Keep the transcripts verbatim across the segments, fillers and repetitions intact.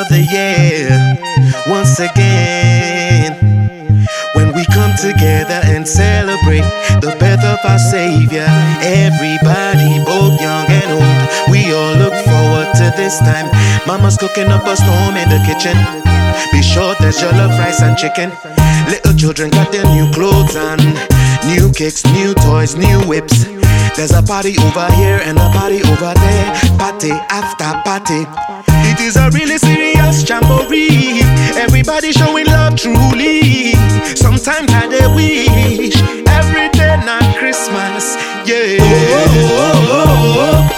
of the year once again, when we come together and celebrate the birth of our Savior. Everybody, both young and old, we all look forward to this time. Mama's cooking up a storm in the kitchen. Be sure there's jollof rice and chicken. Little children got their new clothes on, new kicks, new toys, new whips. There's a party over here and a party over there, party after party. It is a really serious jamboree. Everybody showing love truly. Sometimes I dey wish every day not Christmas. Yeah. Oh, oh, oh, oh.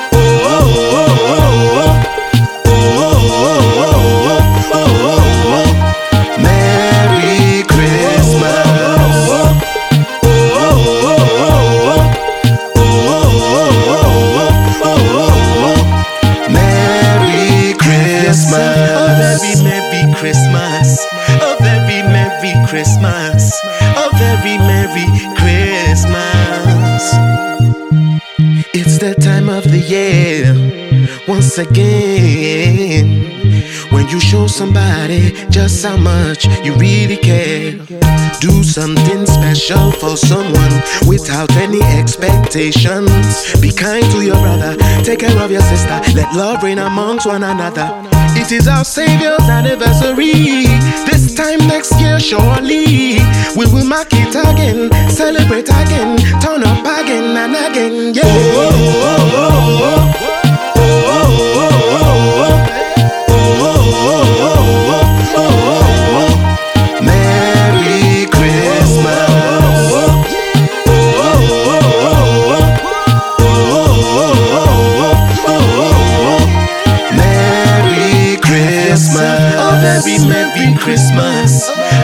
Christmas, a very Merry Christmas, a very Merry Christmas. It's that time of the year once again, when you show somebody just how much you really care. Do something special for someone without any expectations. Be kind to your brother, take care of your sister, let love reign amongst one another. It is our Savior's anniversary. This time next year surely we will mark it again, celebrate again, turn up again and again. Yeah. Oh, oh, oh, oh, oh. A very Merry Christmas,